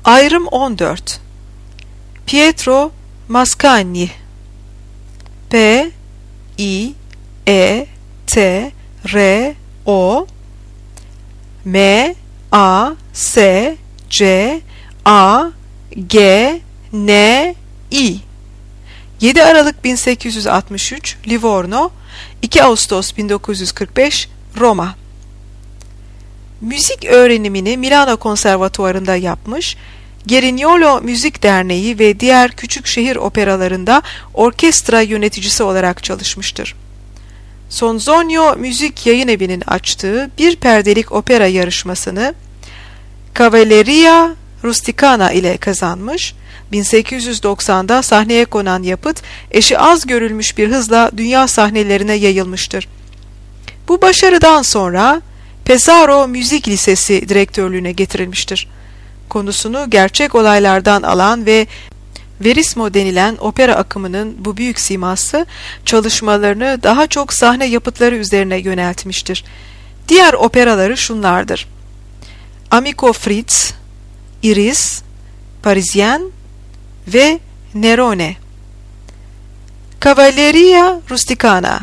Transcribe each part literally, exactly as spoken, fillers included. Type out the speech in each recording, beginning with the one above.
Ayrım on dört. Pietro Mascagni. P I E T R O M A S C A G N I. yedi Aralık bin sekiz yüz altmış üç Livorno, iki Ağustos bin dokuz yüz kırk beş Roma. Müzik öğrenimini Milano Konservatuvarı'nda yapmış, Gerignolo Müzik Derneği ve diğer küçük şehir operalarında orkestra yöneticisi olarak çalışmıştır. Sonzogno Müzik Yayınevi'nin açtığı bir perdelik opera yarışmasını Cavalleria Rusticana ile kazanmış, bin sekiz yüz doksanda sahneye konan yapıt eşi az görülmüş bir hızla dünya sahnelerine yayılmıştır. Bu başarıdan sonra Pesaro Müzik Lisesi direktörlüğüne getirilmiştir. Konusunu gerçek olaylardan alan ve Verismo denilen opera akımının bu büyük siması çalışmalarını daha çok sahne yapıtları üzerine yöneltmiştir. Diğer operaları şunlardır: Amico Fritz, Iris, Parisien ve Nerone. Cavalleria Rusticana.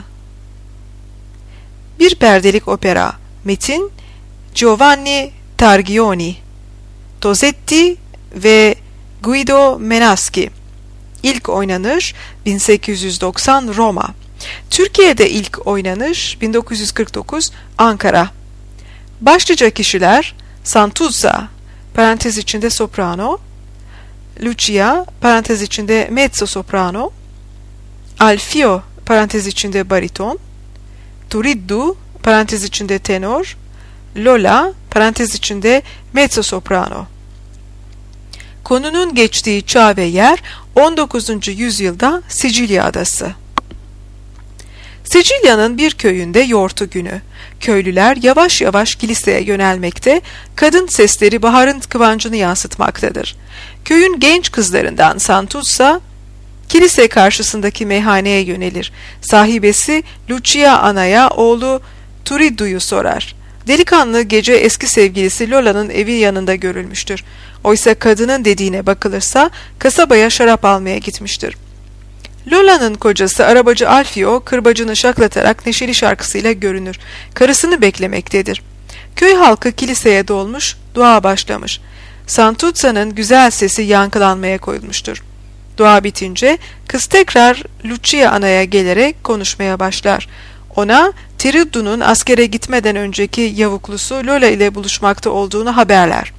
Bir perdelik opera. Metin Giovanni Targioni, Tosetti ve Guido Menaski. İlk oynanış bin sekiz yüz doksan Roma. Türkiye'de ilk oynanış bin dokuz yüz kırk dokuz Ankara. Başlıca kişiler: Santuzza parantez içinde soprano, Lucia parantez içinde mezzo soprano, Alfio parantez içinde bariton, Turiddu parantez içinde tenor, Lola parantez içinde mezzo soprano. Konunun geçtiği çağ ve yer on dokuzuncu yüzyılda Sicilya adası. Sicilya'nın bir köyünde yortu günü. Köylüler yavaş yavaş kiliseye yönelmekte, kadın sesleri baharın kıvancını yansıtmaktadır. Köyün genç kızlarından Santuzza, kilise karşısındaki meyhaneye yönelir. Sahibesi Lucia Ana'ya oğlu Turiddu'yu sorar. Delikanlı gece eski sevgilisi Lola'nın evi yanında görülmüştür. Oysa kadının dediğine bakılırsa kasabaya şarap almaya gitmiştir. Lola'nın kocası arabacı Alfio kırbacını şaklatarak neşeli şarkısıyla görünür. Karısını beklemektedir. Köy halkı kiliseye dolmuş, dua başlamış. Santuzza'nın güzel sesi yankılanmaya koyulmuştur. Dua bitince kız tekrar Lucia Ana'ya gelerek konuşmaya başlar. Ona Turiddu'nun askere gitmeden önceki yavuklusu Lola ile buluşmakta olduğunu haberler.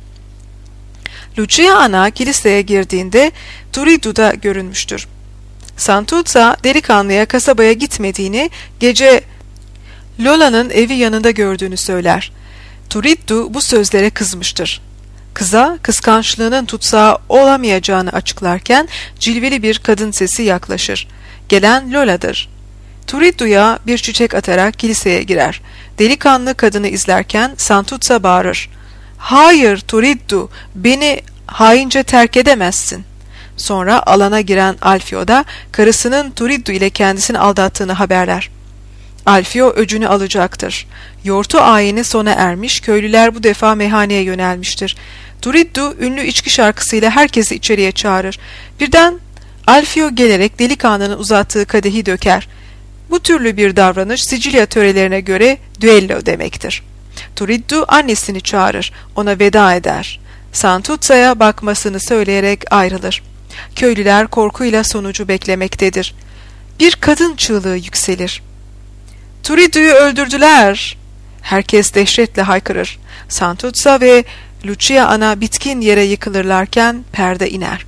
Lucia Ana kiliseye girdiğinde Turiddu'da görünmüştür. Santuzza delikanlıya kasabaya gitmediğini, gece Lola'nın evi yanında gördüğünü söyler. Turiddu bu sözlere kızmıştır. Kıza kıskançlığının tutsağı olamayacağını açıklarken cilveli bir kadın sesi yaklaşır. Gelen Lola'dır. Turiddu'ya bir çiçek atarak kiliseye girer. Delikanlı kadını izlerken Santuzza bağırır: "Hayır Turiddu, beni haince terk edemezsin." Sonra alana giren Alfio da karısının Turiddu ile kendisini aldattığını haberler. Alfio öcünü alacaktır. Yortu ayini sona ermiş, köylüler bu defa meyhaneye yönelmiştir. Turiddu ünlü içki şarkısıyla herkesi içeriye çağırır. Birden Alfio gelerek delikanlının uzattığı kadehi döker. Bu türlü bir davranış Sicilya törelerine göre düello demektir. Turiddu annesini çağırır, ona veda eder. Santuzza'ya bakmasını söyleyerek ayrılır. Köylüler korkuyla sonucu beklemektedir. Bir kadın çığlığı yükselir. "Turiddu'yu öldürdüler!" Herkes dehşetle haykırır. Santuzza ve Lucia Ana bitkin yere yıkılırlarken perde iner.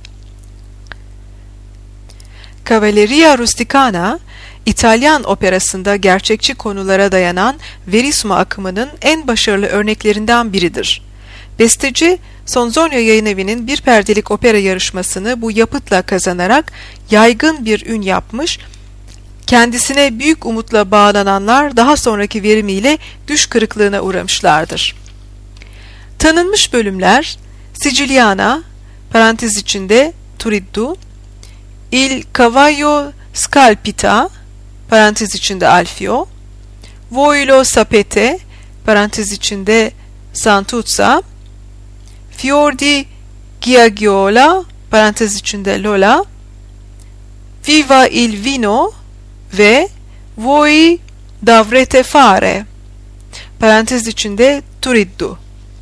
Cavalleria Rusticana, İtalyan operasında gerçekçi konulara dayanan Verismo akımının en başarılı örneklerinden biridir. Besteci, Sonzogno Yayınevi'nin bir perdelik opera yarışmasını bu yapıtla kazanarak yaygın bir ün yapmış, kendisine büyük umutla bağlananlar daha sonraki verimiyle düş kırıklığına uğramışlardır. Tanınmış bölümler: Siciliana, parantez içinde Turiddu, Il Cavallo Scalpita, parantez içinde Alfio, Voi lo sapete, parantez içinde Santuzza, Fior di Giagiola, parantez içinde Lola, Viva il vino ve Voi davrete fare, parantez içinde Turiddu.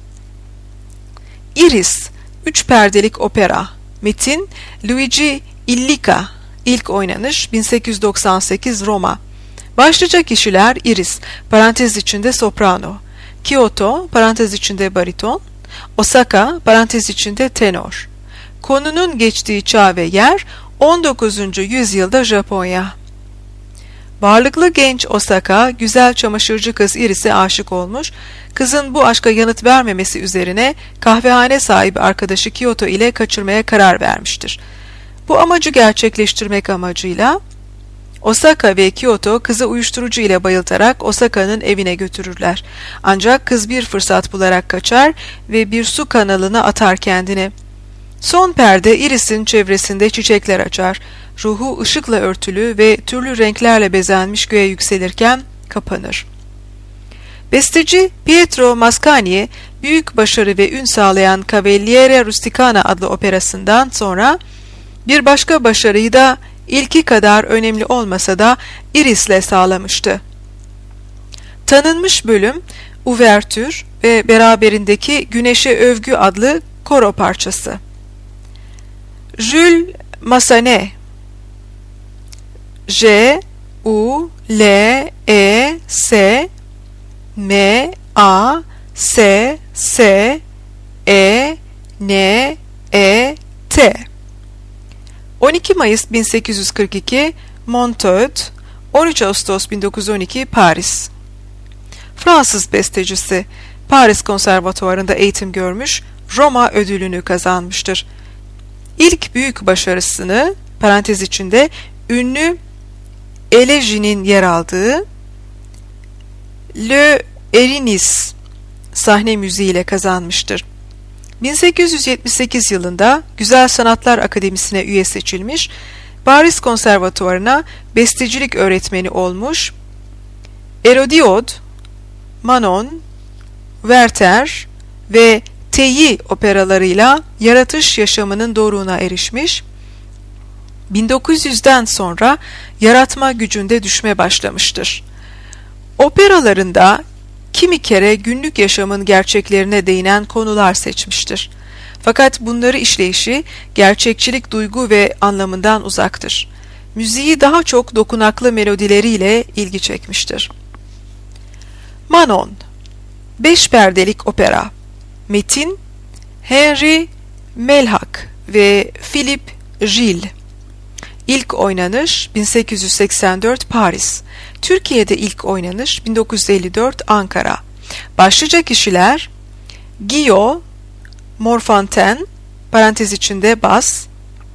Iris, üç perdelik opera. Metin, Luigi Illica. İlk oynanış bin sekiz yüz doksan sekiz Roma. Başlıca kişiler Iris, parantez içinde soprano, Kyoto, parantez içinde bariton, Osaka, parantez içinde tenor. Konunun geçtiği çağ ve yer on dokuzuncu yüzyılda Japonya. Varlıklı genç Osaka, güzel çamaşırcı kız Iris'e aşık olmuş, kızın bu aşka yanıt vermemesi üzerine kahvehane sahibi arkadaşı Kyoto ile kaçırmaya karar vermiştir. Bu amacı gerçekleştirmek amacıyla Osaka ve Kyoto kızı uyuşturucu ile bayıltarak Osaka'nın evine götürürler. Ancak kız bir fırsat bularak kaçar ve bir su kanalına atar kendini. Son perde Iris'in çevresinde çiçekler açar. Ruhu ışıkla örtülü ve türlü renklerle bezenmiş göğe yükselirken kapanır. Besteci Pietro Mascagni, büyük başarı ve ün sağlayan Cavaliere Rusticana adlı operasından sonra bir başka başarıyı da ilki kadar önemli olmasa da Iris'le sağlamıştı. Tanınmış bölüm, Uvertür ve beraberindeki Güneşe Övgü adlı koro parçası. Jules Massenet, J U L E S M A S S E N E T on iki Mayıs bin sekiz yüz kırk iki Montaud, on üç Ağustos bin dokuz yüz on iki Paris. Fransız bestecisi, Paris Konservatuvarı'nda eğitim görmüş, Roma ödülünü kazanmıştır. İlk büyük başarısını, parantez içinde ünlü Eleji'nin yer aldığı Le Erinis sahne müziğiyle kazanmıştır. bin sekiz yüz yetmiş sekiz yılında Güzel Sanatlar Akademisi'ne üye seçilmiş, Paris Konservatuvarı'na bestecilik öğretmeni olmuş, Erodiod, Manon, Werther ve Teyi operalarıyla yaratış yaşamının doruğuna erişmiş, bin dokuz yüzden sonra yaratma gücünde düşme başlamıştır. Operalarında kimi kere günlük yaşamın gerçeklerine değinen konular seçmiştir. Fakat bunları işleyişi gerçekçilik duygu ve anlamından uzaktır. Müziği daha çok dokunaklı melodileriyle ilgi çekmiştir. Manon, beş perdelik opera. Metin, Henry Melhac ve Philippe Gilles. İlk oynanış bin sekiz yüz seksen dört Paris. Türkiye'de ilk oynanış bin dokuz yüz elli dört Ankara. Başlıca kişiler Guillaume Morfontaine, parantez içinde bas,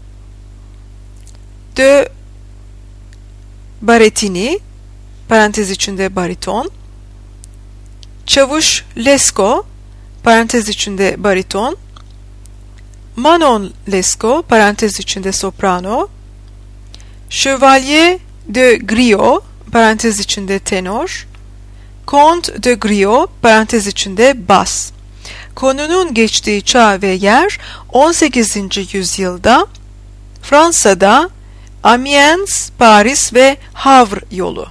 de Barettini, parantez içinde bariton, Çavuş Lescaut, parantez içinde bariton, Manon Lescaut, parantez içinde soprano, Chevalier de Griot, parantez içinde tenor, Comte de Griot, parantez içinde bas. Konunun geçtiği çağ ve yer on sekizinci yüzyılda Fransa'da Amiens, Paris ve Havre yolu.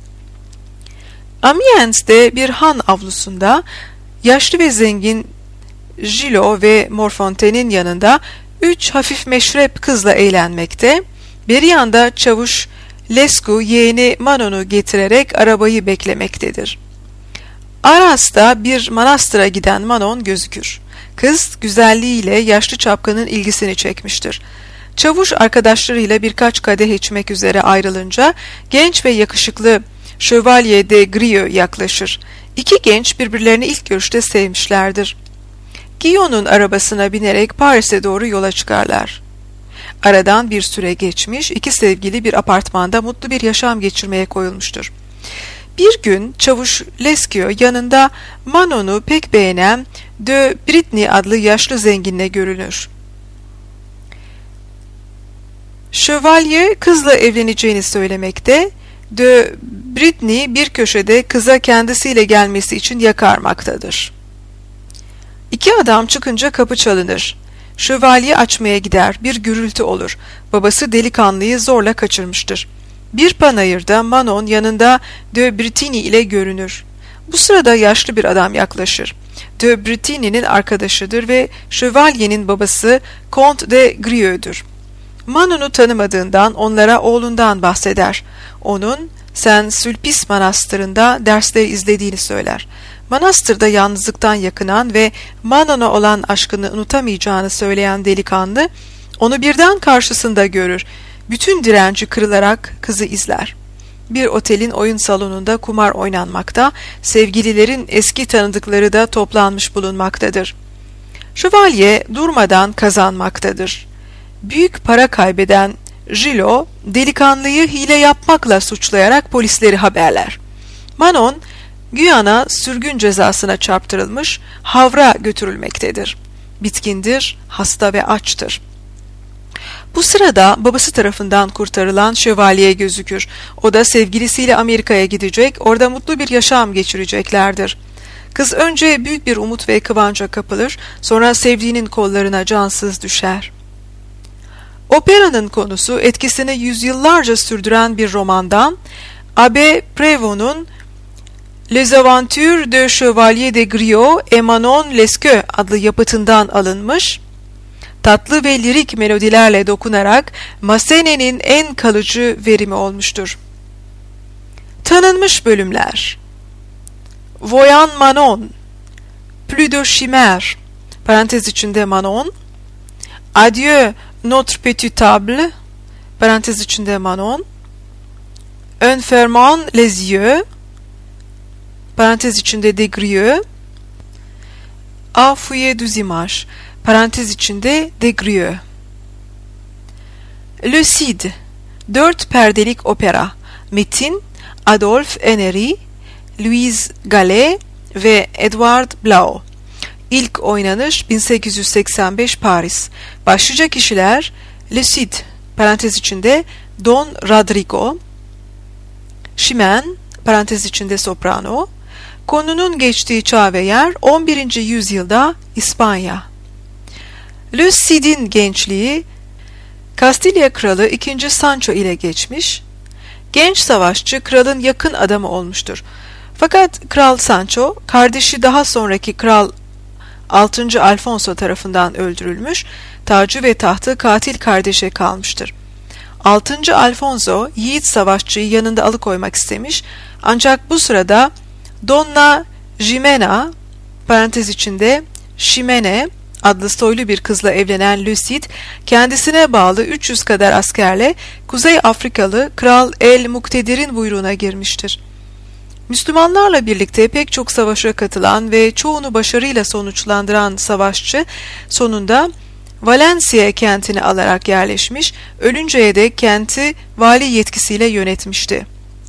Amiens'te bir han avlusunda yaşlı ve zengin Gillot ve Morfontaine'in yanında üç hafif meşrep kızla eğlenmekte, bir yanda çavuş Lescaut yeğeni Manon'u getirerek arabayı beklemektedir. Aras'ta bir manastıra giden Manon gözükür. Kız güzelliğiyle yaşlı çapkının ilgisini çekmiştir. Çavuş arkadaşlarıyla birkaç kadeh içmek üzere ayrılınca genç ve yakışıklı Chevalier de Griot yaklaşır. İki genç birbirlerini ilk görüşte sevmişlerdir. Guillaume'un arabasına binerek Paris'e doğru yola çıkarlar. Aradan bir süre geçmiş, iki sevgili bir apartmanda mutlu bir yaşam geçirmeye koyulmuştur. Bir gün çavuş Lescaut yanında Manon'u pek beğenen de Britney adlı yaşlı zenginle görünür. Chevalier kızla evleneceğini söylemekte, de Britney bir köşede kıza kendisiyle gelmesi için yakarmaktadır. İki adam çıkınca kapı çalınır. Şövalye açmaya gider, bir gürültü olur. Babası delikanlıyı zorla kaçırmıştır. Bir panayırda Manon yanında de Bretigny ile görünür. Bu sırada yaşlı bir adam yaklaşır. De Bretigny'nin arkadaşıdır ve şövalyenin babası Comte de Grieux'dur. Manon'u tanımadığından onlara oğlundan bahseder. Onun Saint-Sulpice manastırında dersleri izlediğini söyler. Manastırda yalnızlıktan yakınan ve Manon'a olan aşkını unutamayacağını söyleyen delikanlı, onu birden karşısında görür. Bütün direnci kırılarak kızı izler. Bir otelin oyun salonunda kumar oynanmakta, sevgililerin eski tanıdıkları da toplanmış bulunmaktadır. Şövalye durmadan kazanmaktadır. Büyük para kaybeden Gillot, delikanlıyı hile yapmakla suçlayarak polisleri haberler. Manon, Guyana sürgün cezasına çarptırılmış, Havra götürülmektedir. Bitkindir, hasta ve açtır. Bu sırada babası tarafından kurtarılan şövalye gözükür. O da sevgilisiyle Amerika'ya gidecek, orada mutlu bir yaşam geçireceklerdir. Kız önce büyük bir umut ve kıvanca kapılır, sonra sevdiğinin kollarına cansız düşer. Operanın konusu etkisini yüzyıllarca sürdüren bir romandan, Abbé Prévost'un Les Aventures de Chevalier de Grieux et Manon Lescaut adlı yapıtından alınmış, tatlı ve lirik melodilerle dokunarak Massenet'in en kalıcı verimi olmuştur. Tanınmış bölümler: Voyant Manon, Plus de Chimère, parantez içinde Manon, Adieu Notre Petite Table, parantez içinde Manon, En fermant les yeux, parantez içinde de Grieux, A fouiller deux images, parantez içinde de Grieux. Le Cid, dört perdelik opera, metin Adolphe Henry, Louise Gallet ve Edward Blau. İlk oynanış bin sekiz yüz seksen beş Paris. Başlıca kişiler Le Cid, parantez içinde Don Rodrigo, Chimène, parantez içinde soprano. Konunun geçtiği çağ ve yer on birinci yüzyılda İspanya. Le Cid'in gençliği Kastilya Kralı ikinci. Sancho ile geçmiş. Genç savaşçı kralın yakın adamı olmuştur. Fakat Kral Sancho, kardeşi daha sonraki Kral altıncı. Alfonso tarafından öldürülmüş, tacı ve tahtı katil kardeşe kalmıştır. altıncı. Alfonso, yiğit savaşçıyı yanında alıkoymak istemiş, ancak bu sırada Donna Jimena, parantez içinde Ximene adlı soylu bir kızla evlenen Le Cid, kendisine bağlı üç yüz kadar askerle Kuzey Afrikalı Kral El Muktedir'in buyruğuna girmiştir. Müslümanlarla birlikte pek çok savaşa katılan ve çoğunu başarıyla sonuçlandıran savaşçı, sonunda Valencia kentini alarak yerleşmiş, ölünceye dek kenti vali yetkisiyle yönetmişti.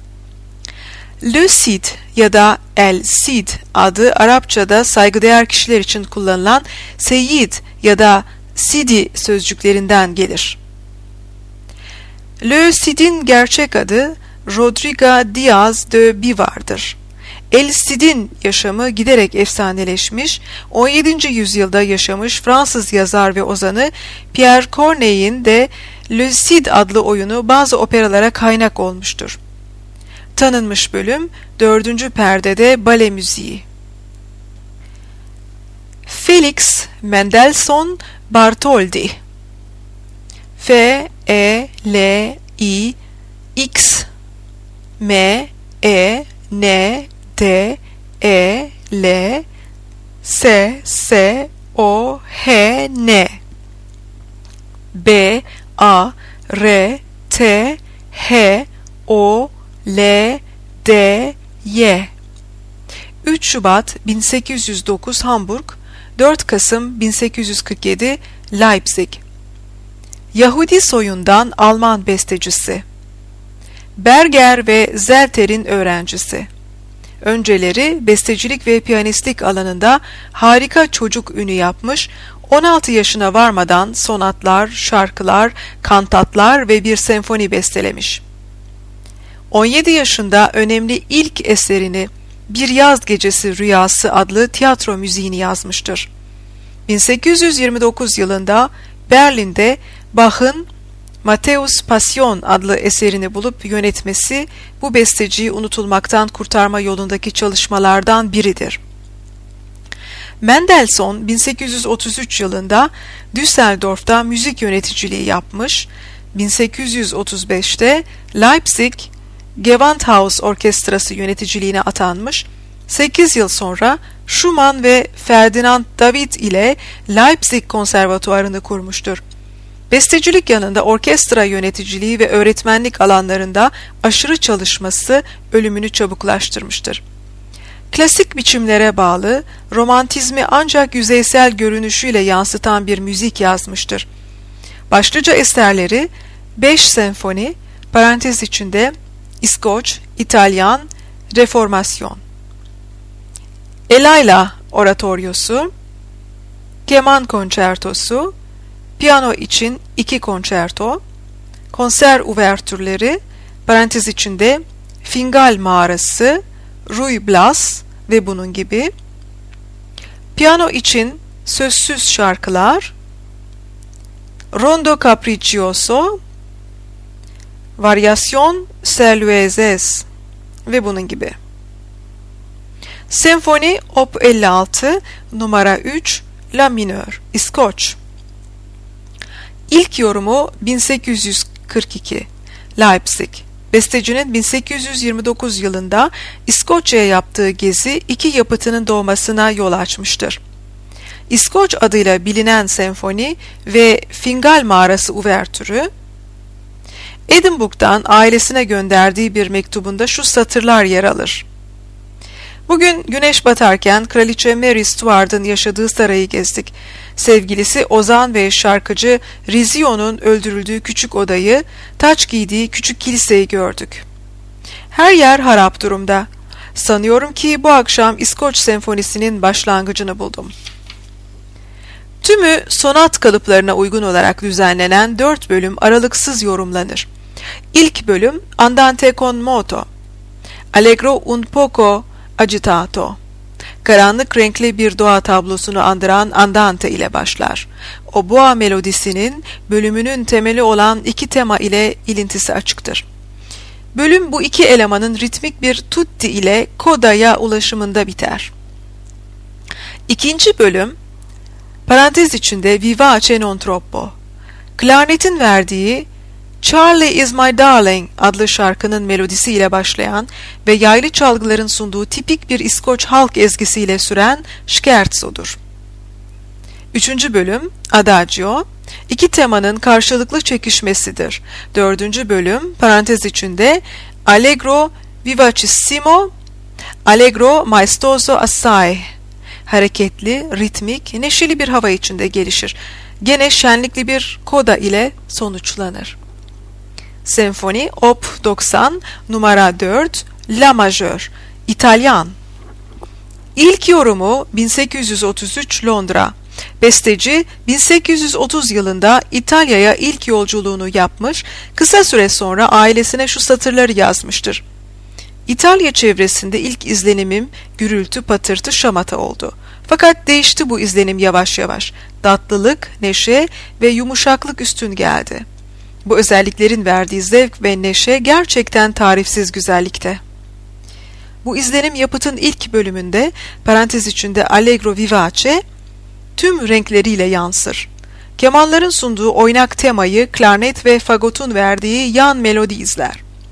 Le Cid ya da El Cid adı Arapçada saygıdeğer kişiler için kullanılan Seyyid ya da Sidi sözcüklerinden gelir. Le Cid'in gerçek adı Rodrigo Diaz de Bivar'dır. El Cid'in yaşamı giderek efsaneleşmiş, on yedinci yüzyılda yaşamış Fransız yazar ve ozanı Pierre Corneille'in de Le Cid adlı oyunu bazı operalara kaynak olmuştur. Tanınmış bölüm dördüncü perdede bale müziği. Felix Mendelssohn Bartholdy, F E L I X M E N D E L S S O H N, B A R T H O L D Y. üç Şubat bin sekiz yüz dokuz Hamburg, dört Kasım bin sekiz yüz kırk yedi Leipzig. Yahudi soyundan Alman bestecisi. Berger ve Zelter'in öğrencisi. Önceleri bestecilik ve piyanistlik alanında harika çocuk ünü yapmış, on altı yaşına varmadan sonatlar, şarkılar, kantatlar ve bir senfoni bestelemiş. on yedi yaşında önemli ilk eserini Bir Yaz Gecesi Rüyası adlı tiyatro müziğini yazmıştır. bin sekiz yüz yirmi dokuz yılında Berlin'de Bach'ın Matthäus Passion adlı eserini bulup yönetmesi bu besteciyi unutulmaktan kurtarma yolundaki çalışmalardan biridir. Mendelssohn bin sekiz yüz otuz üç yılında Düsseldorf'ta müzik yöneticiliği yapmış, bin sekiz yüz otuz beşte Leipzig Gewandhaus Orkestrası yöneticiliğine atanmış, sekiz yıl sonra Schumann ve Ferdinand David ile Leipzig Konservatuvarını kurmuştur. Bestecilik yanında orkestra yöneticiliği ve öğretmenlik alanlarında aşırı çalışması ölümünü çabuklaştırmıştır. Klasik biçimlere bağlı, romantizmi ancak yüzeysel görünüşüyle yansıtan bir müzik yazmıştır. Başlıca eserleri beş senfoni, parantez içinde İskoç, İtalyan, Reformasyon, Elayla Oratoryosu, Keman Konçertosu, Piyano için iki konçerto, konser uvertürleri, parantez içinde Fingal Mağarası, Ruy Blas ve bunun gibi, piyano için sözsüz şarkılar, Rondo Capriccioso, Varyasyon Serluezes ve bunun gibi. Senfoni Op elli altı numara üç La minör, İskoç. İlk yorumu bin sekiz yüz kırk iki, Leipzig. Bestecinin bin sekiz yüz yirmi dokuz yılında İskoçya'ya yaptığı gezi iki yapıtının doğmasına yol açmıştır. İskoç adıyla bilinen senfoni ve Fingal Mağarası uvertürü, Edinburgh'dan ailesine gönderdiği bir mektubunda şu satırlar yer alır. Bugün güneş batarken Kraliçe Mary Stuart'ın yaşadığı sarayı gezdik. Sevgilisi ozan ve şarkıcı Rizzio'nun öldürüldüğü küçük odayı, taç giydiği küçük kiliseyi gördük. Her yer harap durumda. Sanıyorum ki bu akşam İskoç Senfonisi'nin başlangıcını buldum. Tümü sonat kalıplarına uygun olarak düzenlenen dört bölüm aralıksız yorumlanır. İlk bölüm Andante con moto, Allegro un poco agitato, karanlık renkli bir doğa tablosunu andıran Andante ile başlar. Oboa melodisinin bölümünün temeli olan iki tema ile ilintisi açıktır. Bölüm bu iki elemanın ritmik bir tutti ile kodaya ulaşımında biter. İkinci bölüm, parantez içinde Vivace non troppo, klarnetin verdiği Charlie is my darling adlı şarkının melodisi ile başlayan ve yaylı çalgıların sunduğu tipik bir İskoç halk ezgisiyle süren scherzo'dur. Üçüncü bölüm Adagio, iki temanın karşılıklı çekişmesidir. Dördüncü bölüm parantez içinde Allegro vivacissimo, Allegro maestoso assai, hareketli, ritmik, neşeli bir hava içinde gelişir. Gene şenlikli bir koda ile sonuçlanır. Senfoni Op doksan numara dört La majör, İtalyan. İlk yorumu bin sekiz yüz otuz üç Londra. Besteci bin sekiz yüz otuz yılında İtalya'ya ilk yolculuğunu yapmış, kısa süre sonra ailesine şu satırları yazmıştır. İtalya çevresinde ilk izlenimim gürültü, patırtı, şamata oldu. Fakat değişti bu izlenim yavaş yavaş. Tatlılık, neşe ve yumuşaklık üstün geldi. Bu özelliklerin verdiği zevk ve neşe gerçekten tarifsiz güzellikte. Bu izlenim yapıtın ilk bölümünde, parantez içinde Allegro vivace, tüm renkleriyle yansır. Kemanların sunduğu oynak temayı, klarnet ve fagotun verdiği yan melodi izler.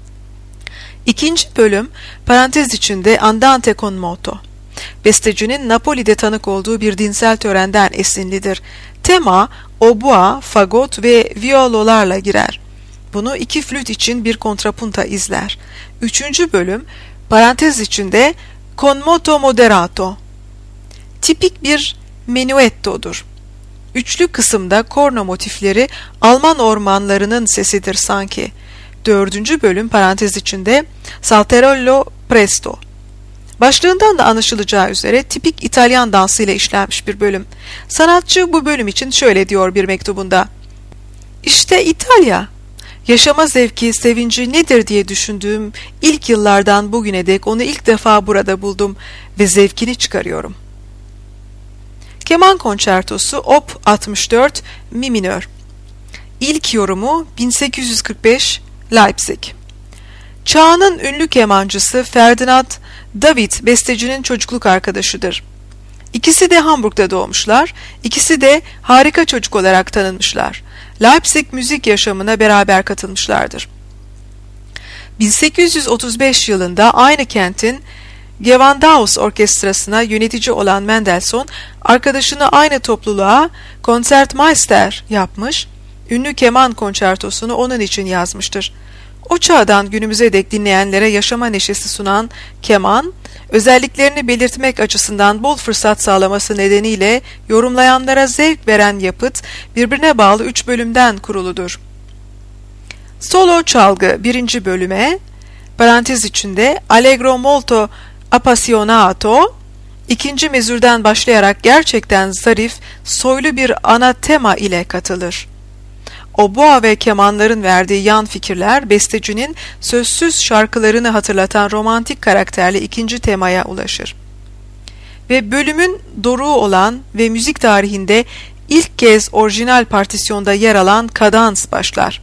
İkinci bölüm, parantez içinde Andante con moto. Bestecinin Napoli'de tanık olduğu bir dinsel törenden esinlidir. Tema, oboa, fagot ve viololarla girer. Bunu iki flüt için bir kontrapunta izler. Üçüncü bölüm, parantez içinde con moto moderato. Tipik bir menuettodur. Üçlü kısımda korno motifleri Alman ormanlarının sesidir sanki. Dördüncü bölüm parantez içinde salterello presto. Başlığından da anlaşılacağı üzere tipik İtalyan dansıyla işlenmiş bir bölüm. Sanatçı bu bölüm için şöyle diyor bir mektubunda. İşte İtalya. Yaşama zevki, sevinci nedir diye düşündüğüm ilk yıllardan bugüne dek onu ilk defa burada buldum ve zevkini çıkarıyorum. Keman Konçertosu Op altmış dört Mi minör. İlk yorumu bin sekiz yüz kırk beş Leipzig. Çağının ünlü kemancısı Ferdinand David bestecinin çocukluk arkadaşıdır. İkisi de Hamburg'da doğmuşlar, ikisi de harika çocuk olarak tanınmışlar. Leipzig müzik yaşamına beraber katılmışlardır. bin sekiz yüz otuz beş yılında aynı kentin Gewandhaus Orkestrası'na yönetici olan Mendelssohn, arkadaşını aynı topluluğa Konzertmeister yapmış, ünlü keman konçertosunu onun için yazmıştır. O çağdan günümüze dek dinleyenlere yaşama neşesi sunan keman, özelliklerini belirtmek açısından bol fırsat sağlaması nedeniyle yorumlayanlara zevk veren yapıt, birbirine bağlı üç bölümden kuruludur. Solo çalgı birinci bölüme, parantez içinde Allegro molto appassionato, ikinci mezürden başlayarak gerçekten zarif, soylu bir ana tema ile katılır. Oboa ve kemanların verdiği yan fikirler, bestecinin sözsüz şarkılarını hatırlatan romantik karakterli ikinci temaya ulaşır. Ve bölümün doruğu olan ve müzik tarihinde ilk kez orijinal partisyonda yer alan kadans başlar.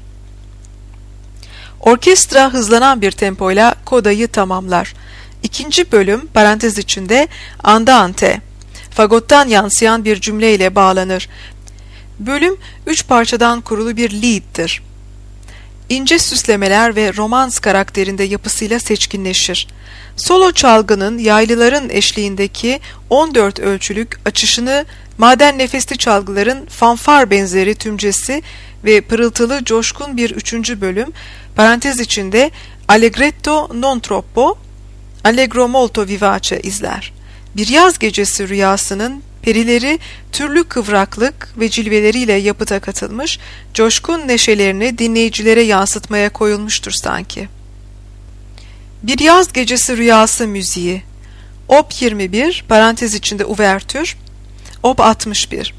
Orkestra hızlanan bir tempoyla kodayı tamamlar. İkinci bölüm, parantez içinde andante, fagottan yansıyan bir cümleyle bağlanır. Bölüm, üç parçadan kurulu bir lied'dir. İnce süslemeler ve romans karakterinde yapısıyla seçkinleşir. Solo çalgının yaylıların eşliğindeki on dört ölçülük açışını maden nefesli çalgıların fanfar benzeri tümcesi ve pırıltılı coşkun bir üçüncü bölüm, parantez içinde allegretto non troppo, allegro molto vivace izler. Bir yaz gecesi rüyasının perileri türlü kıvraklık ve cilveleriyle yapıta katılmış, coşkun neşelerini dinleyicilere yansıtmaya koyulmuştur sanki. Bir yaz gecesi rüyası müziği Op yirmi bir, parantez içinde uvertür, Op altmış bir.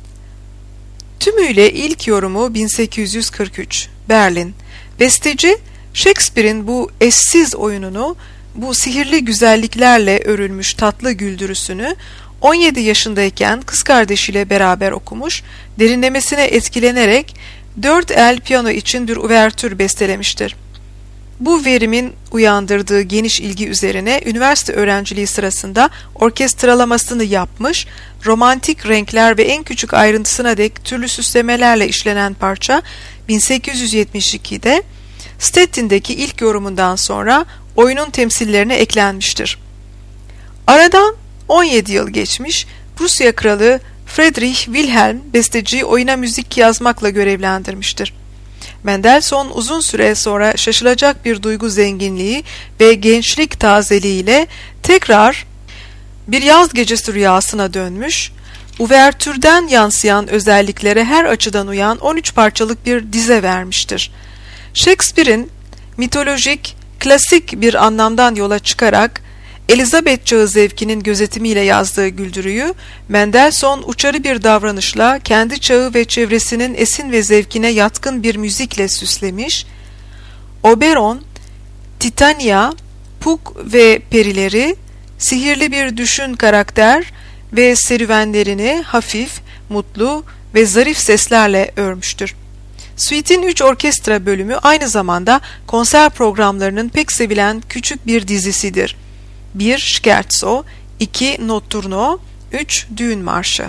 Tümüyle ilk yorumu bin sekiz yüz kırk üç, Berlin. Besteci, Shakespeare'in bu eşsiz oyununu, bu sihirli güzelliklerle örülmüş tatlı güldürüsünü on yedi yaşındayken kız kardeşiyle beraber okumuş, derinlemesine etkilenerek dört el piyano için bir uvertür bestelemiştir. Bu verimin uyandırdığı geniş ilgi üzerine üniversite öğrenciliği sırasında orkestralamasını yapmış, romantik renkler ve en küçük ayrıntısına dek türlü süslemelerle işlenen parça bin sekiz yüz yetmiş iki'de Stettin'deki ilk yorumundan sonra oyunun temsillerine eklenmiştir. Aradan on yedi yıl geçmiş, Prusya Kralı Friedrich Wilhelm besteciyi oyuna müzik yazmakla görevlendirmiştir. Mendelssohn uzun süre sonra şaşılacak bir duygu zenginliği ve gençlik tazeliğiyle tekrar bir yaz gecesi rüyasına dönmüş, uvertürden yansıyan özelliklere her açıdan uyan on üç parçalık bir dize vermiştir. Shakespeare'in mitolojik, klasik bir anlamdan yola çıkarak Elizabeth çağı zevkinin gözetimiyle yazdığı güldürüyü, Mendelssohn uçarı bir davranışla kendi çağı ve çevresinin esin ve zevkine yatkın bir müzikle süslemiş, Oberon, Titania, Puck ve perileri, sihirli bir düşün karakter ve serüvenlerini hafif, mutlu ve zarif seslerle örmüştür. Suite'in üç orkestra bölümü aynı zamanda konser programlarının pek sevilen küçük bir dizisidir. bir Scherzo, iki Notturno, üç Düğün Marşı.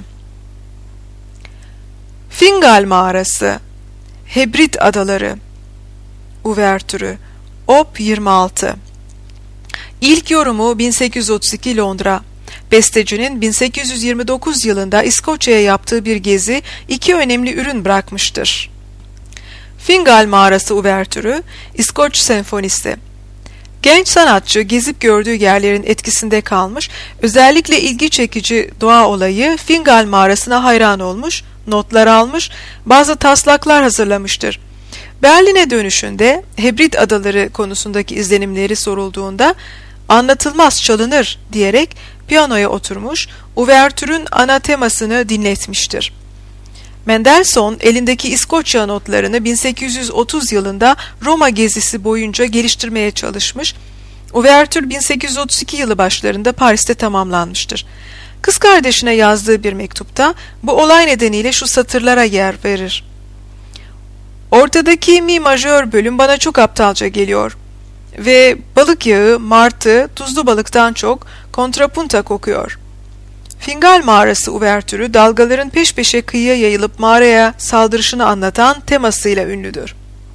Fingal Mağarası, Hebrid Adaları, Uvertürü, Op yirmi altı. İlk yorumu bin sekiz yüz otuz iki Londra. Bestecinin bin sekiz yüz yirmi dokuz yılında İskoçya'ya yaptığı bir gezi iki önemli ürün bırakmıştır. Fingal Mağarası Uvertürü, İskoç Senfonisi. Genç sanatçı gezip gördüğü yerlerin etkisinde kalmış, özellikle ilgi çekici doğa olayı Fingal Mağarası'na hayran olmuş, notlar almış, bazı taslaklar hazırlamıştır. Berlin'e dönüşünde Hebrid Adaları konusundaki izlenimleri sorulduğunda anlatılmaz çalınır diyerek piyanoya oturmuş, uvertürün ana temasını dinletmiştir. Mendelssohn elindeki İskoçya notlarını bin sekiz yüz otuz yılında Roma gezisi boyunca geliştirmeye çalışmış. Uvertür bin sekiz yüz otuz iki yılı başlarında Paris'te tamamlanmıştır. Kız kardeşine yazdığı bir mektupta bu olay nedeniyle şu satırlara yer verir. Ortadaki mi majör bölüm bana çok aptalca geliyor ve balık yağı, martı, tuzlu balıktan çok kontrapunta kokuyor. Fingal Mağarası uvertürü dalgaların peş peşe kıyıya yayılıp mağaraya saldırışını anlatan temasıyla ünlüdür.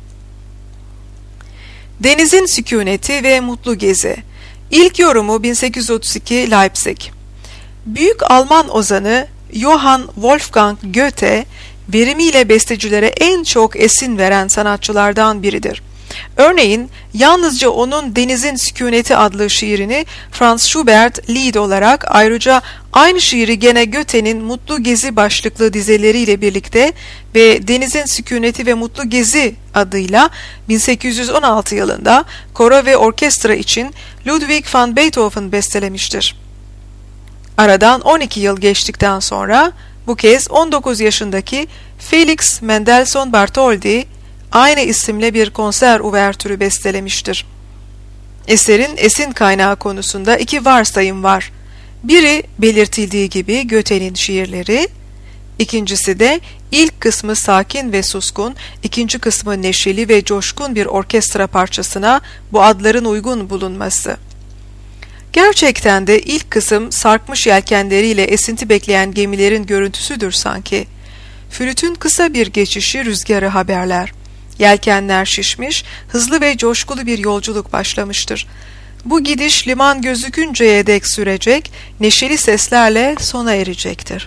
Denizin Sükûneti ve Mutlu Gezi. İlk yorumu bin sekiz yüz otuz iki Leipzig. Büyük Alman ozanı Johann Wolfgang Goethe, verimiyle bestecilere en çok esin veren sanatçılardan biridir. Örneğin yalnızca onun Denizin Sükûneti adlı şiirini Franz Schubert lied olarak, ayrıca aynı şiiri gene Goethe'nin Mutlu Gezi başlıklı dizeleriyle birlikte ve Denizin Sükûneti ve Mutlu Gezi adıyla bin sekiz yüz on altı yılında koro ve orkestra için Ludwig van Beethoven bestelemiştir. Aradan on iki yıl geçtikten sonra bu kez on dokuz yaşındaki Felix Mendelssohn Bartholdy aynı isimle bir konser uvertürü bestelemiştir. Eserin esin kaynağı konusunda iki varsayım var. Biri belirtildiği gibi Goethe'nin şiirleri, ikincisi de ilk kısmı sakin ve suskun, ikinci kısmı neşeli ve coşkun bir orkestra parçasına bu adların uygun bulunması. Gerçekten de ilk kısım sarkmış yelkenleriyle esinti bekleyen gemilerin görüntüsüdür sanki. Flütün kısa bir geçişi rüzgarı haberler. Yelkenler şişmiş, hızlı ve coşkulu bir yolculuk başlamıştır. Bu gidiş liman gözükünceye dek sürecek, neşeli seslerle sona erecektir.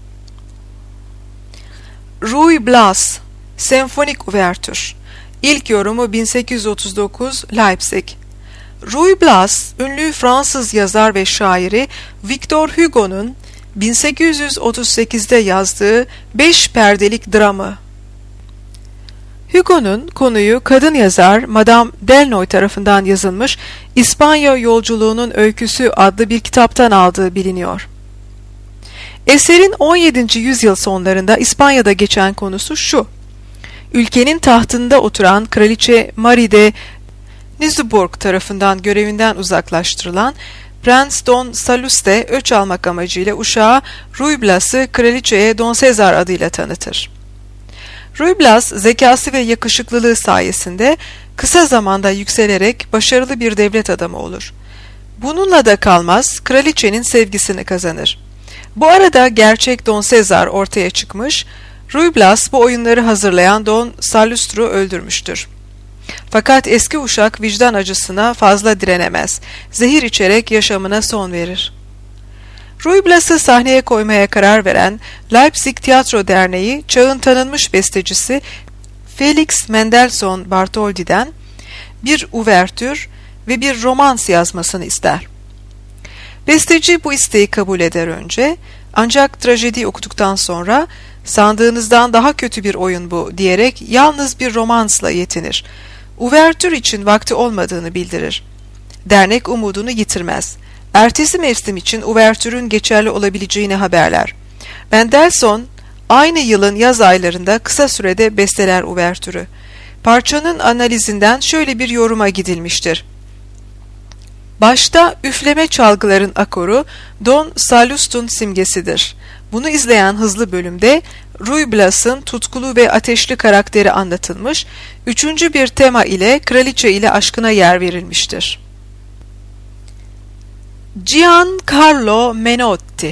Ruy Blas, Senfonik Uvertür. İlk yorumu bin sekiz yüz otuz dokuz Leipzig. Ruy Blas, ünlü Fransız yazar ve şairi Victor Hugo'nun bin sekiz yüz otuz sekizde yazdığı beş perdelik dramı. Hugo'nun konuyu kadın yazar Madame Delnoy tarafından yazılmış İspanya Yolculuğunun Öyküsü adlı bir kitaptan aldığı biliniyor. Eserin on yedinci yüzyıl sonlarında İspanya'da geçen konusu şu: ülkenin tahtında oturan Kraliçe Marie de Nizoubourg tarafından görevinden uzaklaştırılan Prens Don Salluste öç almak amacıyla uşağı Ruy Blas'ı kraliçeye Don Cesar adıyla tanıtır. Ruy Blas, zekası ve yakışıklılığı sayesinde kısa zamanda yükselerek başarılı bir devlet adamı olur. Bununla da kalmaz, kraliçenin sevgisini kazanır. Bu arada gerçek Don Cesar ortaya çıkmış, Ruy Blas bu oyunları hazırlayan Don Salluste'u öldürmüştür. Fakat eski uşak vicdan acısına fazla direnemez, zehir içerek yaşamına son verir. Ruy Blas'ı sahneye koymaya karar veren Leipzig Tiyatro Derneği, çağın tanınmış bestecisi Felix Mendelssohn Bartholdy'den bir uvertür ve bir romans yazmasını ister. Besteci bu isteği kabul eder önce, ancak trajediyi okuduktan sonra "Sandığınızdan daha kötü bir oyun bu" diyerek yalnız bir romansla yetinir. Uvertür için vakti olmadığını bildirir. Dernek umudunu yitirmez. Ertesi mevsim için uvertürün geçerli olabileceğini haberler. Mendelssohn aynı yılın yaz aylarında kısa sürede besteler uvertürü. Parçanın analizinden şöyle bir yoruma gidilmiştir. Başta üfleme çalgıların akoru Don Salluste'un simgesidir. Bunu izleyen hızlı bölümde Ruy Blas'ın tutkulu ve ateşli karakteri anlatılmış, üçüncü bir tema ile kraliçe ile aşkına yer verilmiştir. Giancarlo Menotti,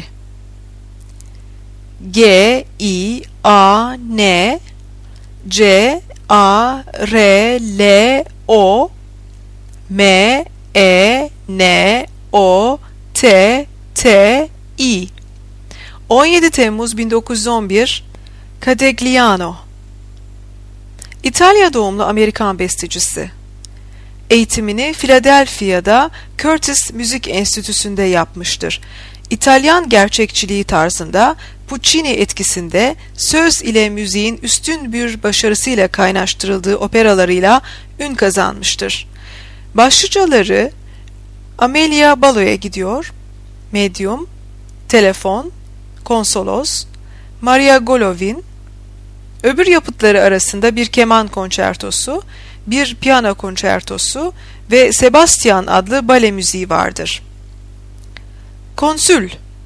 G I A N C A R L O M E N O T T I, on yedi Temmuz bin dokuz yüz on bir, Catigliano. İtalya doğumlu Amerikan bestecisi. Eğitimini Philadelphia'da Curtis Müzik Enstitüsü'nde yapmıştır. İtalyan gerçekçiliği tarzında Puccini etkisinde söz ile müziğin üstün bir başarısıyla kaynaştırıldığı operalarıyla ün kazanmıştır. Başlıcaları Amelia Balo'ya gidiyor, Medium, Telefon, Konsolos, Maria Golovin. Öbür yapıtları arasında bir keman konçertosu, bir piyano konçertosu ve Sebastian adlı bale müziği vardır. Konsül,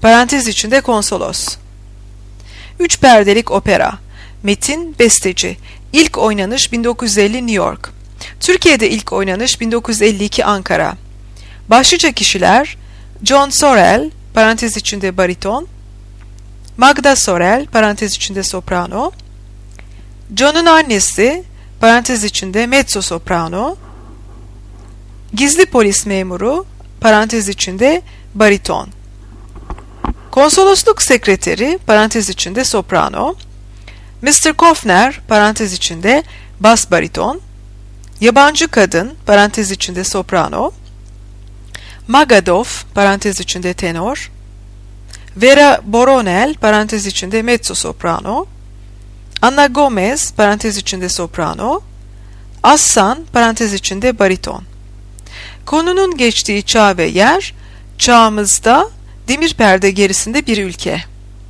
parantez içinde konsolos. Üç perdelik opera. Metin, besteci. İlk oynanış bin dokuz yüz elli New York. Türkiye'de ilk oynanış bin dokuz yüz elli iki Ankara. Başlıca kişiler John Sorrell, parantez içinde bariton, Magda Sorrell, parantez içinde soprano, John'un annesi, parantez içinde mezzo soprano, gizli polis memuru, parantez içinde bariton, konsolosluk sekreteri, parantez içinde soprano, mister Kofner, parantez içinde bas bariton, yabancı kadın, parantez içinde soprano, Magadov, parantez içinde tenor, Vera Boronel, parantez içinde mezzo soprano, Anna Gomez, parantez içinde soprano, Assan, parantez içinde bariton. Konunun geçtiği çağ ve yer, çağımızda demir perde gerisinde bir ülke.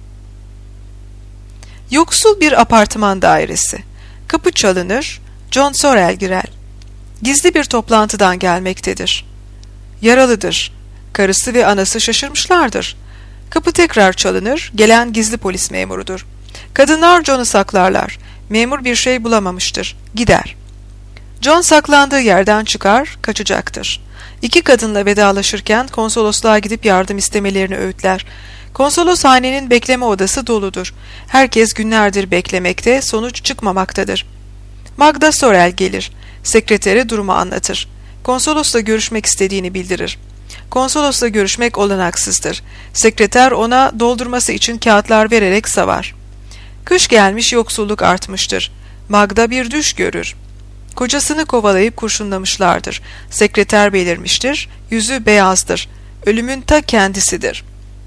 Yoksul bir apartman dairesi. Kapı çalınır, John Sorrell girer. Gizli bir toplantıdan gelmektedir. Yaralıdır. Karısı ve anası şaşırmışlardır. Kapı tekrar çalınır, gelen gizli polis memurudur. Kadınlar John'u saklarlar. Memur bir şey bulamamıştır. Gider. John saklandığı yerden çıkar, kaçacaktır. İki kadınla vedalaşırken konsolosluğa gidip yardım istemelerini öğütler. Konsoloshanenin bekleme odası doludur. Herkes günlerdir beklemekte, sonuç çıkmamaktadır. Magda Sorrell gelir. Sekretere durumu anlatır. Konsolosla görüşmek istediğini bildirir. Konsolosla görüşmek olanaksızdır. Sekreter ona doldurması için kağıtlar vererek savar. Kış gelmiş, yoksulluk artmıştır. Magda bir düş görür. Kocasını kovalayıp kurşunlamışlardır. Sekreter belirmiştir. Yüzü beyazdır. Ölümün ta kendisidir.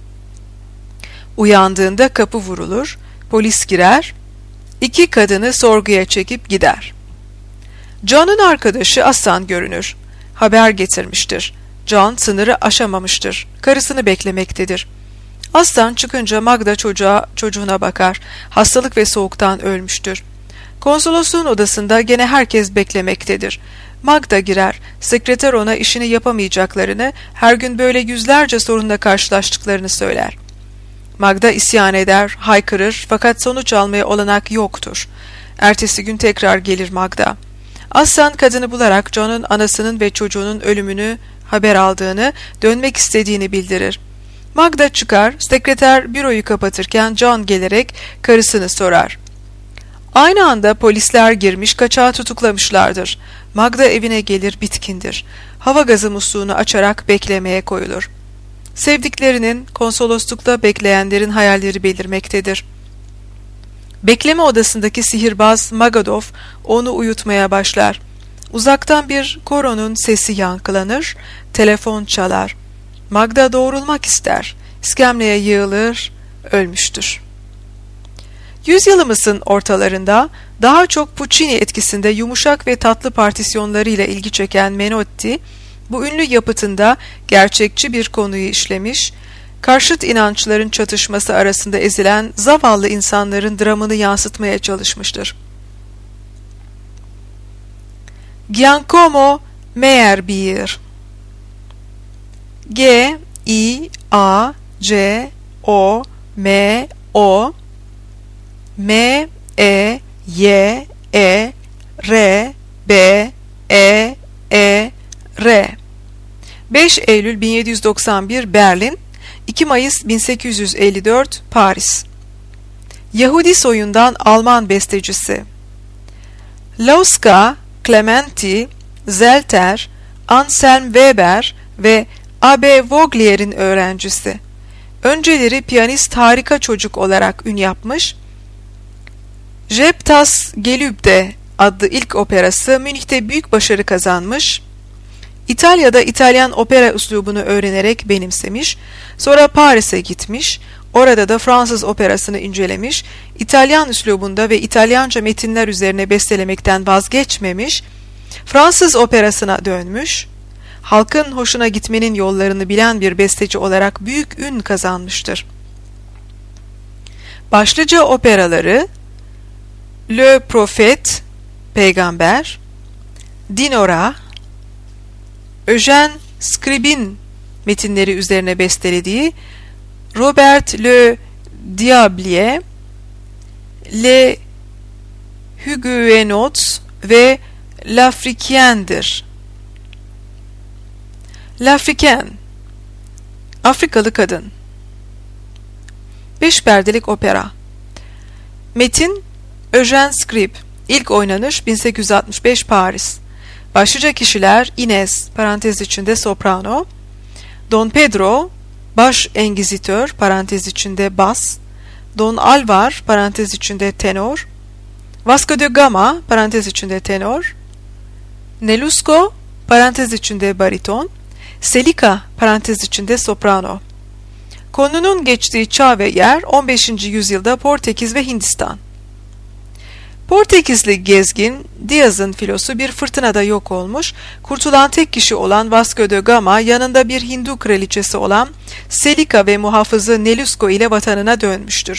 Uyandığında kapı vurulur. Polis girer. İki kadını sorguya çekip gider. John'un arkadaşı Assan görünür. Haber getirmiştir. John sınırı aşamamıştır. Karısını beklemektedir. Aslan çıkınca Magda çocuğa, çocuğuna bakar. Hastalık ve soğuktan ölmüştür. Konsolosluğun odasında gene herkes beklemektedir. Magda girer. Sekreter ona işini yapamayacaklarını, her gün böyle yüzlerce sorunla karşılaştıklarını söyler. Magda isyan eder, haykırır fakat sonuç almaya olanak yoktur. Ertesi gün tekrar gelir Magda. Aslan kadını bularak John'un anasının ve çocuğunun ölümünü haber aldığını, dönmek istediğini bildirir. Magda çıkar, sekreter büroyu kapatırken John gelerek karısını sorar. Aynı anda polisler girmiş, kaçağı tutuklamışlardır. Magda evine gelir, bitkindir. Hava gazı musluğunu açarak beklemeye koyulur. Sevdiklerinin, konsoloslukta bekleyenlerin hayalleri belirmektedir. Bekleme odasındaki sihirbaz Magadov onu uyutmaya başlar. Uzaktan bir koronun sesi yankılanır, telefon çalar. Magda doğrulmak ister, iskemleye yığılır, ölmüştür. Yüzyılımızın ortalarında daha çok Puccini etkisinde yumuşak ve tatlı partisyonlarıyla ilgi çeken Menotti, bu ünlü yapıtında gerçekçi bir konuyu işlemiş, karşıt inançların çatışması arasında ezilen zavallı insanların dramını yansıtmaya çalışmıştır. Giacomo Meyerbeer G I A C O M O M E Y E R B E E R beş Eylül bin yedi yüz doksan bir Berlin, iki Mayıs bin sekiz yüz elli dört Paris. Yahudi soyundan Alman bestecisi. Lauska, Clementi, Zelter, Anselm Weber ve A B Voglier'in öğrencisi. Önceleri piyanist harika çocuk olarak ün yapmış, Jeb das Gelübde adlı ilk operası Münih'te büyük başarı kazanmış, İtalya'da İtalyan opera üslubunu öğrenerek benimsemiş, sonra Paris'e gitmiş, orada da Fransız operasını incelemiş, İtalyan üslubunda ve İtalyanca metinler üzerine bestelemekten vazgeçmemiş, Fransız operasına dönmüş, halkın hoşuna gitmenin yollarını bilen bir besteci olarak büyük ün kazanmıştır. Başlıca operaları Le Prophète, Peygamber, Dinora, Eugène Scriabin metinleri üzerine bestelediği Robert Le Diablier, Les Huguenots ve L'Africain'dir. L'Africain, Afrikalı kadın. Beş perdelik opera. Metin Eugène Scribe. İlk oynanış bin sekiz yüz altmış beş Paris. Başlıca kişiler Inez parantez içinde soprano, Don Pedro baş engizitör parantez içinde bas, Don Alvar parantez içinde tenor, Vasco de Gama parantez içinde tenor, Nelusco parantez içinde bariton, Celica parantez içinde soprano. Konunun geçtiği çağ ve yer on beşinci yüzyılda Portekiz ve Hindistan. Portekizli gezgin Diaz'ın filosu bir fırtınada yok olmuş, kurtulan tek kişi olan Vasco de Gama yanında bir Hindu kraliçesi olan Celica ve muhafızı Nelusco ile vatanına dönmüştür.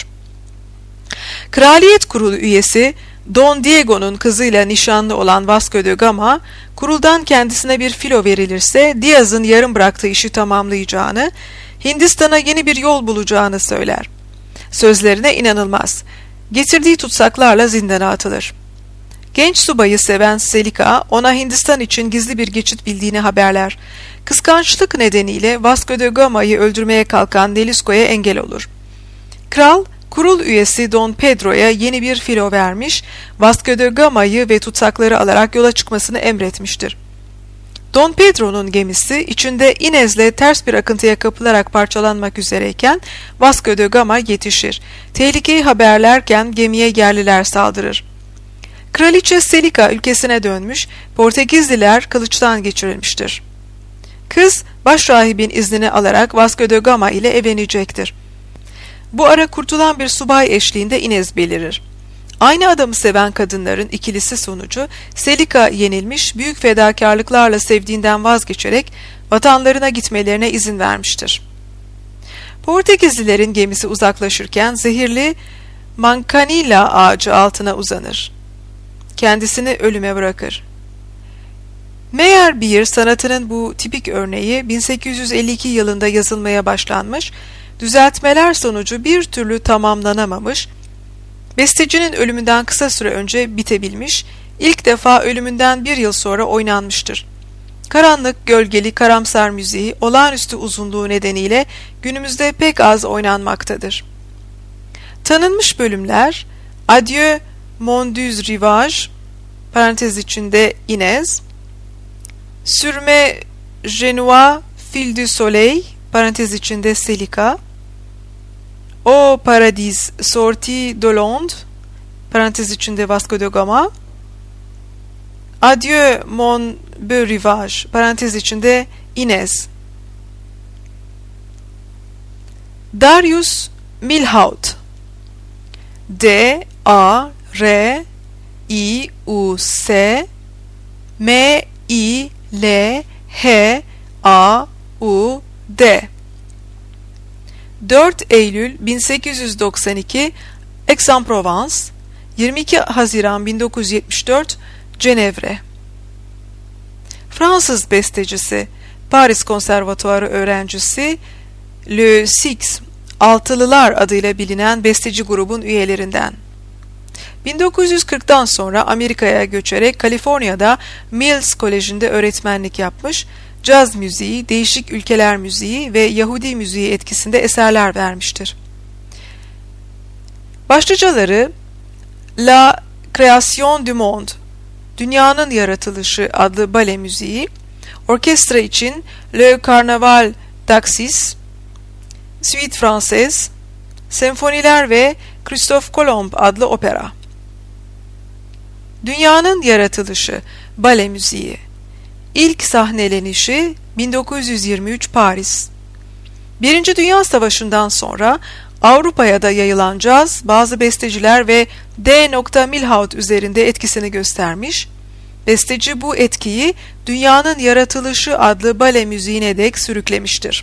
Kraliyet Kurulu üyesi Don Diego'nun kızıyla nişanlı olan Vasco de Gama, kuruldan kendisine bir filo verilirse Diaz'ın yarım bıraktığı işi tamamlayacağını, Hindistan'a yeni bir yol bulacağını söyler. Sözlerine inanılmaz. Getirdiği tutsaklarla zindana atılır. Genç subayı seven Celica ona Hindistan için gizli bir geçit bildiğini haberler. Kıskançlık nedeniyle Vasco de Gama'yı öldürmeye kalkan Nelusco'ya engel olur. Kral, kurul üyesi Don Pedro'ya yeni bir filo vermiş, Vasco de Gama'yı ve tutsakları alarak yola çıkmasını emretmiştir. Don Pedro'nun gemisi içinde Inez'le ters bir akıntıya kapılarak parçalanmak üzereyken Vasco de Gama yetişir. Tehlikeyi haberlerken gemiye yerliler saldırır. Kraliçe Celica ülkesine dönmüş, Portekizliler kılıçtan geçirilmiştir. Kız, başrahibin iznini alarak Vasco de Gama ile evlenecektir. Bu ara kurtulan bir subay eşliğinde Inez belirir. Aynı adamı seven kadınların ikilisi sonucu Celica yenilmiş, büyük fedakarlıklarla sevdiğinden vazgeçerek vatanlarına gitmelerine izin vermiştir. Portekizlilerin gemisi uzaklaşırken zehirli mankanilla ağacı altına uzanır. Kendisini ölüme bırakır. Meyerbeer sanatının bu tipik örneği bin sekiz yüz elli iki yılında yazılmaya başlanmış, düzeltmeler sonucu bir türlü tamamlanamamış, bestecinin ölümünden kısa süre önce bitebilmiş, ilk defa ölümünden bir yıl sonra oynanmıştır. Karanlık, gölgeli, karamsar müziği olağanüstü uzunluğu nedeniyle günümüzde pek az oynanmaktadır. Tanınmış bölümler Adieu Mon Düz Rivage parantez içinde Inez, Sur mes Genois Fil du Soleil parantez içinde Celica, O Paradis Sorti de Londres parantez içinde Vasco de Gama, Adieu Mon Beau Rivage parantez içinde Inez. Darius Milhaud, D A R I U S M I L H A U D, dört Eylül bin sekiz yüz doksan iki Aix-en-Provence, yirmi iki Haziran bin dokuz yüz yetmiş dört Cenevre. Fransız bestecisi, Paris Konservatuarı öğrencisi Le Six, Altılılar adıyla bilinen besteci grubun üyelerinden. bin dokuz yüz kırktan sonra Amerika'ya göçerek Kaliforniya'da Mills Koleji'nde öğretmenlik yapmış, caz müziği, değişik ülkeler müziği ve Yahudi müziği etkisinde eserler vermiştir. Başlıcaları La Création du Monde, Dünyanın Yaratılışı adlı bale müziği, orkestra için Le Carnaval d'Axis, Suite Française, senfoniler ve Christophe Colomb adlı opera. Dünyanın Yaratılışı bale müziği, İlk sahnelenişi bin dokuz yüz yirmi üç Paris. Birinci Dünya Savaşı'ndan sonra Avrupa'ya da yayılan caz, bazı besteciler ve D. Milhaud üzerinde etkisini göstermiş. Besteci bu etkiyi Dünyanın Yaratılışı adlı bale müziğine dek sürüklemiştir.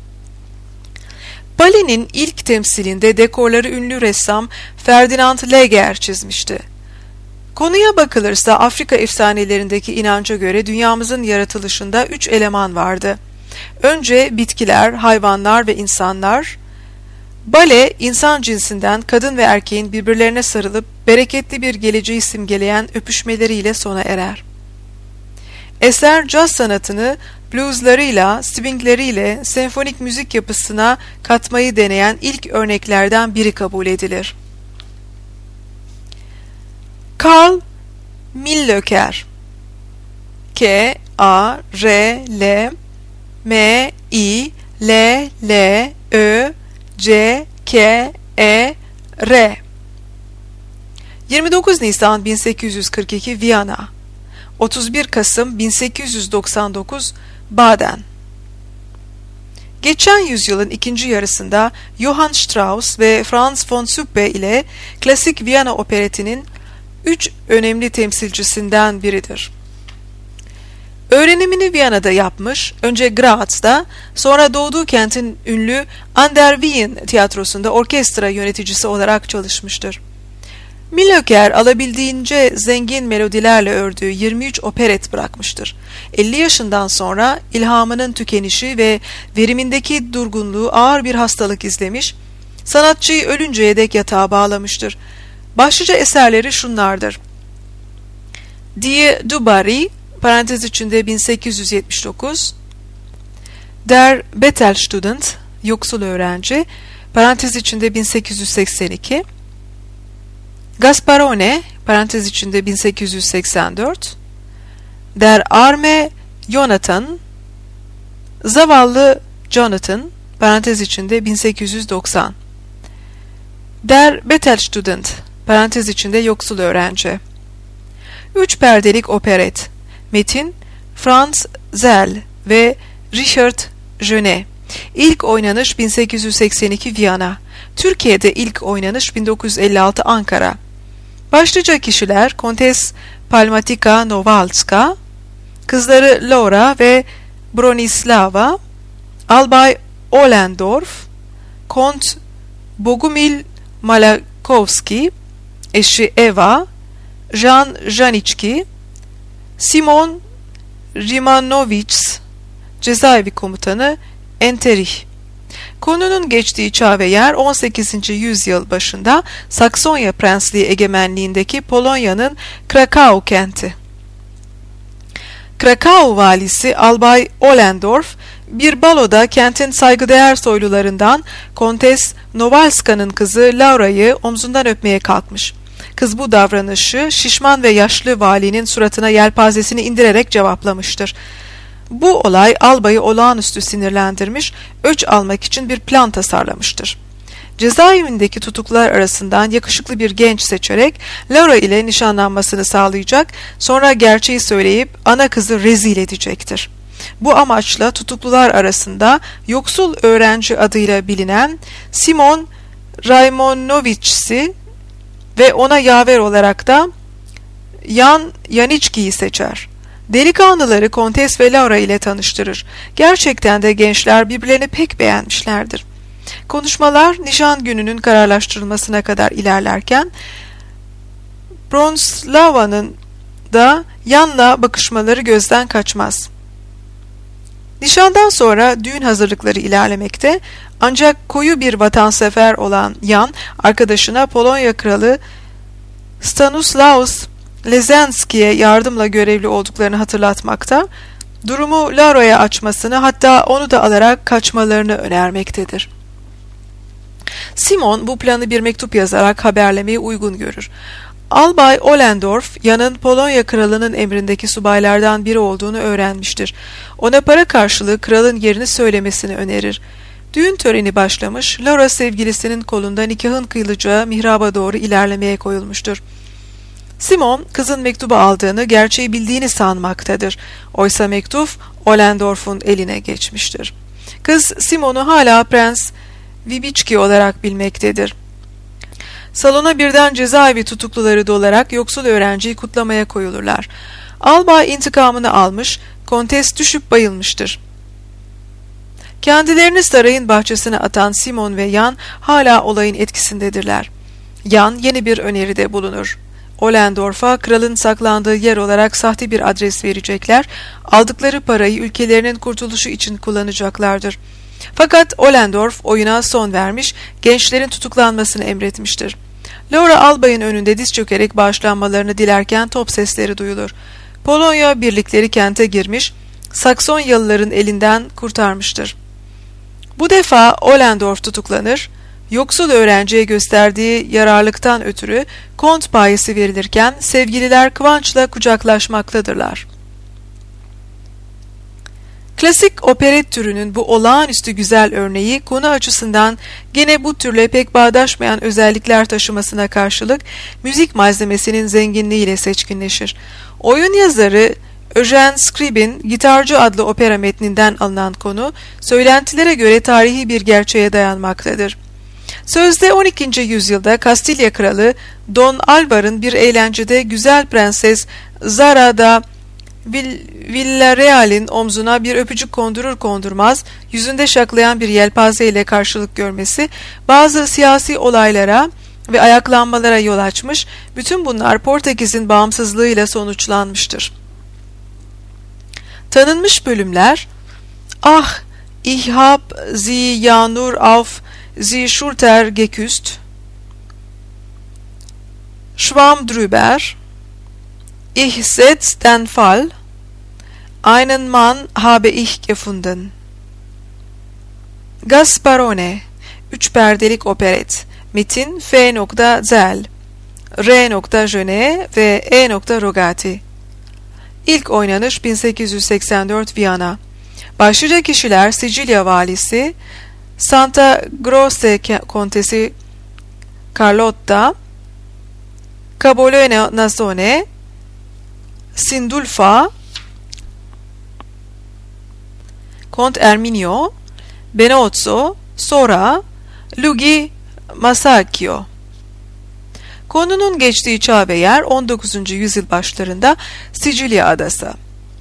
Balenin ilk temsilinde dekorları ünlü ressam Ferdinand Leger çizmişti. Konuya bakılırsa Afrika efsanelerindeki inanca göre dünyamızın yaratılışında üç eleman vardı. Önce bitkiler, hayvanlar ve insanlar, Bale, insan cinsinden kadın ve erkeğin birbirlerine sarılıp bereketli bir geleceği simgeleyen öpüşmeleriyle sona erer. Eser, caz sanatını blueslarıyla, swingleriyle senfonik müzik yapısına katmayı deneyen ilk örneklerden biri kabul edilir. Carl Millöcker, K A R L M I L L Ö C K E R yirmi dokuz Nisan bin sekiz yüz kırk iki Viyana, otuz bir Kasım bin sekiz yüz doksan dokuz Baden. Geçen yüzyılın ikinci yarısında Johann Strauss ve Franz von Suppe ile klasik Viyana operetinin üç önemli temsilcisinden biridir. Öğrenimini Viyana'da yapmış, önce Graz'da, sonra doğduğu kentin ünlü An der Wien tiyatrosunda orkestra yöneticisi olarak çalışmıştır. Millöcker alabildiğince zengin melodilerle ördüğü yirmi üç operet bırakmıştır. elli yaşından sonra ilhamının tükenişi ve verimindeki durgunluğu ağır bir hastalık izlemiş, sanatçıyı ölünceye dek yatağa bağlamıştır. Başlıca eserleri şunlardır: Die du Barry, parantez içinde bin sekiz yüz yetmiş dokuz, Der Bettelstudent, yoksul öğrenci, parantez içinde bin sekiz yüz seksen iki, Gasparone, parantez içinde bin sekiz yüz seksen dört, Der arme Jonathan, zavallı Jonathan, parantez içinde bin sekiz yüz doksan, Der Bettelstudent, parantez içinde yoksul öğrenci. Üç perdelik operet. Metin, Franz Zell ve Richard Jeunet. İlk oynanış bin sekiz yüz seksen iki Viyana. Türkiye'de ilk oynanış bin dokuz yüz elli altı Ankara. Başlıca kişiler Kontes Palmatika Nowalska, kızları Laura ve Bronislava, Albay Ollendorf, Kont Bogumil Malakowski, eşi Eva, Jan Janicki, Simon Rimanovits, cezaevi komutanı Enterich. Konunun geçtiği çağ ve yer on sekizinci yüzyıl başında Saksonya Prensliği egemenliğindeki Polonya'nın Krakow kenti. Krakow valisi Albay Ollendorf bir baloda kentin saygıdeğer soylularından Kontes Nowalska'nın kızı Laura'yı omzundan öpmeye kalkmış. Kız bu davranışı şişman ve yaşlı valinin suratına yelpazesini indirerek cevaplamıştır. Bu olay albayı olağanüstü sinirlendirmiş, öç almak için bir plan tasarlamıştır. Cezaevindeki tutuklular arasından yakışıklı bir genç seçerek Laura ile nişanlanmasını sağlayacak, sonra gerçeği söyleyip ana kızı rezil edecektir. Bu amaçla tutuklular arasında yoksul öğrenci adıyla bilinen Simon Raymonovic'i ve ona yaver olarak da Jan Janicki'yi seçer. Delikanlıları Kontes ve Laura ile tanıştırır. Gerçekten de gençler birbirlerini pek beğenmişlerdir. Konuşmalar nişan gününün kararlaştırılmasına kadar ilerlerken Bronslava'nın da Jan'la bakışmaları gözden kaçmaz. Nişandan sonra düğün hazırlıkları ilerlemekte, ancak koyu bir vatansever olan Jan, arkadaşına Polonya kralı Stanislaus Lezenski'ye yardımla görevli olduklarını hatırlatmakta, durumu Laura'ya açmasını, hatta onu da alarak kaçmalarını önermektedir. Simon bu planı bir mektup yazarak haberlemeyi uygun görür. Albay Ollendorf, Jan'ın Polonya kralının emrindeki subaylardan biri olduğunu öğrenmiştir. Ona para karşılığı kralın yerini söylemesini önerir. Düğün töreni başlamış, Laura sevgilisinin kolunda nikahın kıyılacağı mihraba doğru ilerlemeye koyulmuştur. Simon, kızın mektubu aldığını, gerçeği bildiğini sanmaktadır. Oysa mektup Ollendorf'un eline geçmiştir. Kız, Simon'u hala Prens Wybicki olarak bilmektedir. Salona birden cezaevi tutukluları dolarak yoksul öğrenciyi kutlamaya koyulurlar. Albay intikamını almış, Kontes düşüp bayılmıştır. Kendilerini sarayın bahçesine atan Simon ve Jan hala olayın etkisindedirler. Jan yeni bir öneride bulunur. Ollendorf'a kralın saklandığı yer olarak sahte bir adres verecekler, aldıkları parayı ülkelerinin kurtuluşu için kullanacaklardır. Fakat Ollendorf oyuna son vermiş, gençlerin tutuklanmasını emretmiştir. Laura albayın önünde diz çökerek bağışlanmalarını dilerken top sesleri duyulur. Polonya birlikleri kente girmiş, Saksonyalıların elinden kurtarmıştır. Bu defa Ollendorf tutuklanır, yoksul öğrenciye gösterdiği yararlıktan ötürü kont payesi verilirken sevgililer kıvançla kucaklaşmaktadırlar. Klasik operet türünün bu olağanüstü güzel örneği konu açısından gene bu türle pek bağdaşmayan özellikler taşımasına karşılık müzik malzemesinin zenginliğiyle seçkinleşir. Oyun yazarı Eugene Scriabin Gitarcı adlı opera metninden alınan konu söylentilere göre tarihi bir gerçeğe dayanmaktadır. Sözde on ikinci yüzyılda Kastilya kralı Don Alvar'ın bir eğlencede güzel prenses Zara da Villarreal'in omzuna bir öpücük kondurur kondurmaz yüzünde şaklayan bir yelpaze ile karşılık görmesi bazı siyasi olaylara ve ayaklanmalara yol açmış, bütün bunlar Portekiz'in bağımsızlığıyla sonuçlanmıştır. Tanınmış bölümler: Ah, ich hab sie ja nur auf sie Schulter geküsst, Schwamm drüber, Ich setz den Fall, einen Mann habe ich gefunden. Gasparone, üç perdelik operet, metin F. Zell, R. Jeunet ve E. Rogati. İlk oynanış bin sekiz yüz seksen dört Viyana. Başlıca kişiler Sicilya valisi, Santa Croce kontesi Carlotta, Cabolone Nazone, Sindulfa, Kont Erminio, Benozzo, Sora, Luigi Masaccio. Konunun geçtiği çağ ve yer on dokuzuncu yüzyıl başlarında Sicilya adası.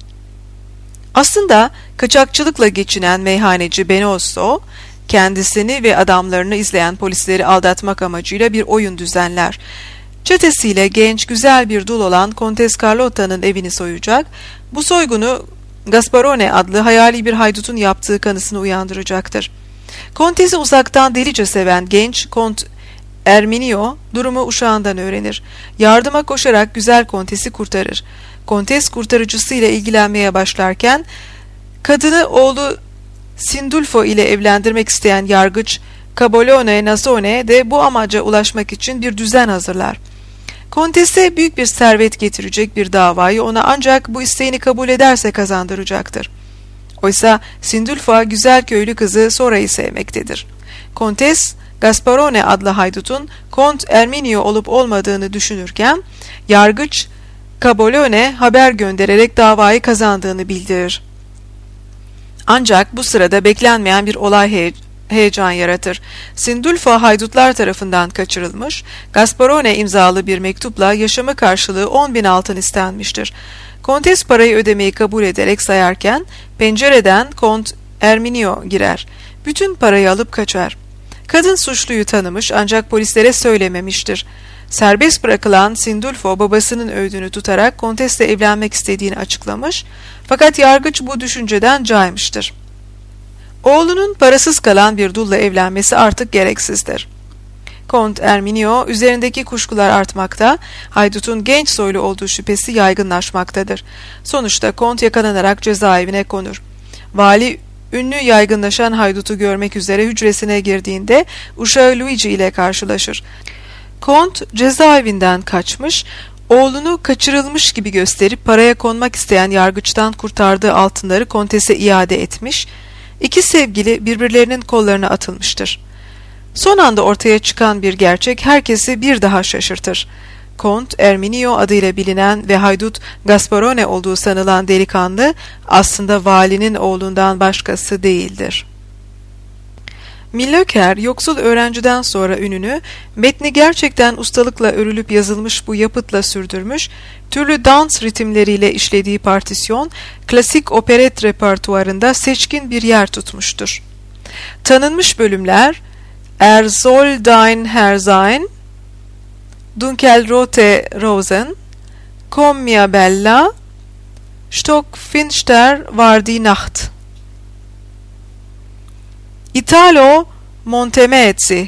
Aslında kaçakçılıkla geçinen meyhaneci Benozzo, kendisini ve adamlarını izleyen polisleri aldatmak amacıyla bir oyun düzenler. Çetesiyle genç, güzel bir dul olan Kontes Carlotta'nın evini soyacak, bu soygunu Gasparone adlı hayali bir haydutun yaptığı kanısını uyandıracaktır. Kontesi uzaktan delice seven genç Kont Erminio durumu uşağından öğrenir. Yardıma koşarak güzel kontesi kurtarır. Kontes kurtarıcısıyla ilgilenmeye başlarken, kadını oğlu Sindulfo ile evlendirmek isteyen yargıç Cabolone Nazone de bu amaca ulaşmak için bir düzen hazırlar. Kontese büyük bir servet getirecek bir davayı ona ancak bu isteğini kabul ederse kazandıracaktır. Oysa Sindulfo güzel köylü kızı Sora'yı sevmektedir. Kontes, Gasparone adlı haydutun Kont Erminio olup olmadığını düşünürken, yargıç Cabolone haber göndererek davayı kazandığını bildirir. Ancak bu sırada beklenmeyen bir olay he heyecan yaratır. Sindulfo haydutlar tarafından kaçırılmış, Gasparone imzalı bir mektupla yaşamı karşılığı on bin altın istenmiştir. Kontes parayı ödemeyi kabul ederek sayarken, pencereden Kont Erminio girer. Bütün parayı alıp kaçar. Kadın suçluyu tanımış ancak polislere söylememiştir. Serbest bırakılan Sindulfo babasının öğüdünü tutarak Kontes'le evlenmek istediğini açıklamış, fakat yargıç bu düşünceden caymıştır. Oğlunun parasız kalan bir dulla evlenmesi artık gereksizdir. Kont Erminio üzerindeki kuşkular artmakta, haydutun genç soylu olduğu şüphesi yaygınlaşmaktadır. Sonuçta Kont yakalanarak cezaevine konur. Vali ünlü yaygınlaşan haydutu görmek üzere hücresine girdiğinde uşağı Luigi ile karşılaşır. Kont cezaevinden kaçmış, oğlunu kaçırılmış gibi gösterip paraya konmak isteyen yargıçtan kurtardığı altınları kontese iade etmiş, İki sevgili birbirlerinin kollarına atılmıştır. Son anda ortaya çıkan bir gerçek herkesi bir daha şaşırtır. Kont Erminio adıyla bilinen ve haydut Gasparone olduğu sanılan delikanlı aslında valinin oğlundan başkası değildir. Millöcker yoksul öğrenciden sonra ününü metni gerçekten ustalıkla örülüp yazılmış bu yapıtla sürdürmüş, türlü dans ritimleriyle işlediği partisyon klasik operet repertuarında seçkin bir yer tutmuştur. Tanınmış bölümler Er soll dein Herr sein, Dunkelrote Rosen, Komm mia bella, Stockfinster war die Nacht. Italo Montemezzi.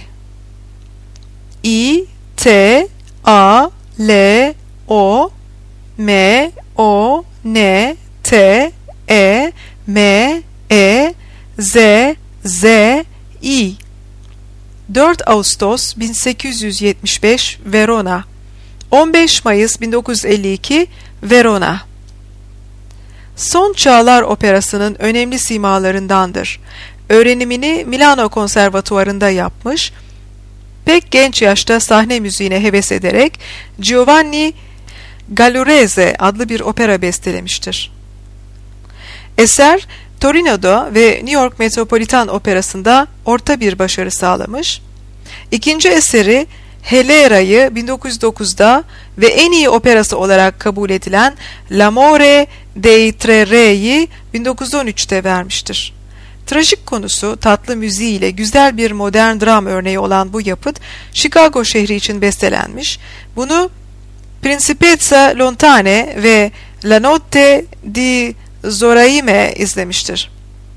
I T A L O M O N T E M E Z Z I. dört Ağustos bin sekiz yüz yetmiş beş Verona. on beş Mayıs bin dokuz yüz elli iki Verona. Son Çağlar Operası'nın önemli simalarındandır. Öğrenimini Milano Konservatuvarı'nda yapmış, pek genç yaşta sahne müziğine heves ederek Giovanni Gallurese adlı bir opera bestelemiştir. Eser, Torino'da ve New York Metropolitan Operası'nda orta bir başarı sağlamış. İkinci eseri Helera'yı bin dokuz yüz dokuzda ve en iyi operası olarak kabul edilen L'amore dei tre re'yi bin dokuz yüz on üçte vermiştir. Trajik konusu, tatlı müziğiyle güzel bir modern dram örneği olan bu yapıt, Chicago şehri için bestelenmiş. Bunu Principessa Lontane ve La Notte di Zoraime izlemiştir.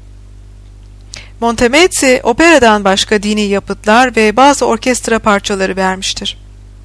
Montemezzi, operadan başka dini yapıtlar ve bazı orkestra parçaları vermiştir.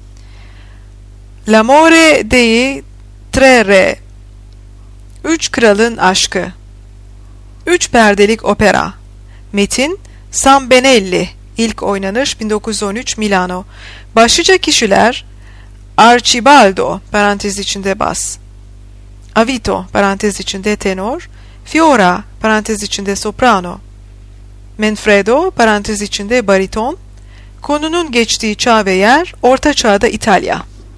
L'amore dei tre re, Üç Kralın Aşkı. Üç perdelik opera. Metin, Sam Benelli. İlk oynanış bin dokuz yüz on üç Milano. Başlıca kişiler Arcibaldo parantez içinde bas, Avito parantez içinde tenor, Fiora parantez içinde soprano, Manfredo parantez içinde bariton. Konunun geçtiği çağ ve yer Orta Çağ'da İtalya.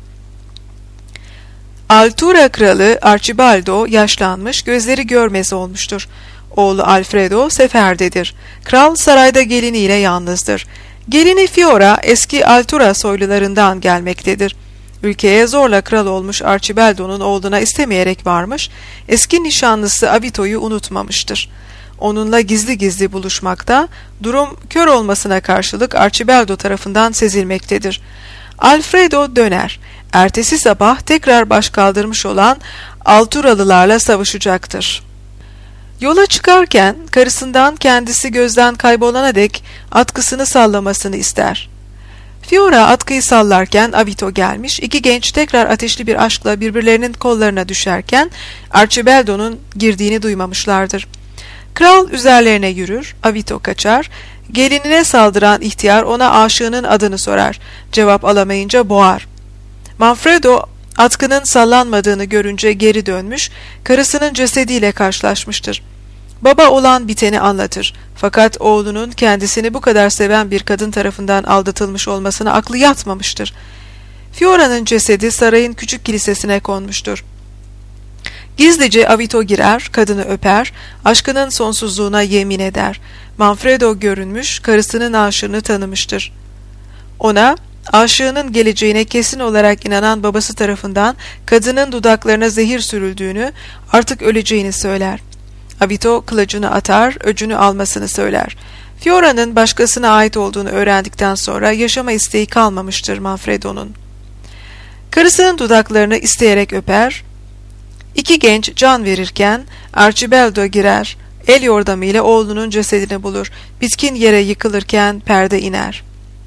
Altura kralı Arcibaldo yaşlanmış, gözleri görmez olmuştur. Oğlu Alfredo seferdedir. Kral sarayda geliniyle yalnızdır. Gelini Fiora eski Altura soylularından gelmektedir. Ülkeye zorla kral olmuş Arcibaldo'nun oğluna istemeyerek varmış, eski nişanlısı Avito'yu unutmamıştır. Onunla gizli gizli buluşmakta, durum kör olmasına karşılık Arcibaldo tarafından sezilmektedir. Alfredo döner. Ertesi sabah tekrar başkaldırmış olan Alturalılarla savaşacaktır. Yola çıkarken karısından kendisi gözden kaybolana dek atkısını sallamasını ister. Fiora atkıyı sallarken Avito gelmiş, iki genç tekrar ateşli bir aşkla birbirlerinin kollarına düşerken Arcibaldo'nun girdiğini duymamışlardır. Kral üzerlerine yürür, Avito kaçar, gelinine saldıran ihtiyar ona aşığının adını sorar, cevap alamayınca boğar. Manfredo atkının sallanmadığını görünce geri dönmüş, karısının cesediyle karşılaşmıştır. Baba olan biteni anlatır. Fakat oğlunun kendisini bu kadar seven bir kadın tarafından aldatılmış olmasına aklı yatmamıştır. Fiora'nın cesedi sarayın küçük kilisesine konmuştur. Gizlice Avito girer, kadını öper, aşkının sonsuzluğuna yemin eder. Manfredo görünmüş, karısının aşığını tanımıştır. Ona, aşığının geleceğine kesin olarak inanan babası tarafından kadının dudaklarına zehir sürüldüğünü, artık öleceğini söyler. Avito kılıcını atar, öcünü almasını söyler. Fiora'nın başkasına ait olduğunu öğrendikten sonra yaşama isteği kalmamıştır Manfredo'nun. Karısının dudaklarını isteyerek öper. İki genç can verirken Arcibaldo girer, el yordamıyla oğlunun cesedini bulur. Bitkin yere yıkılırken perde iner.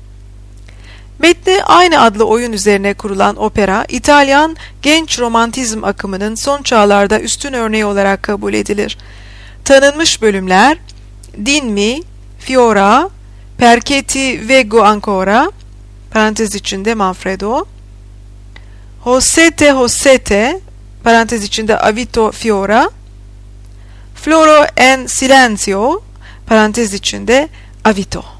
Metni aynı adlı oyun üzerine kurulan opera, İtalyan genç romantizm akımının son çağlarda üstün örneği olarak kabul edilir. Tanınmış bölümler Dimmi, Fiora, Perché Veggo Ancora parantez içinde Manfredo, Hossete Hossete parantez içinde Avito Fiora, Floro en Silenzio parantez içinde Avito.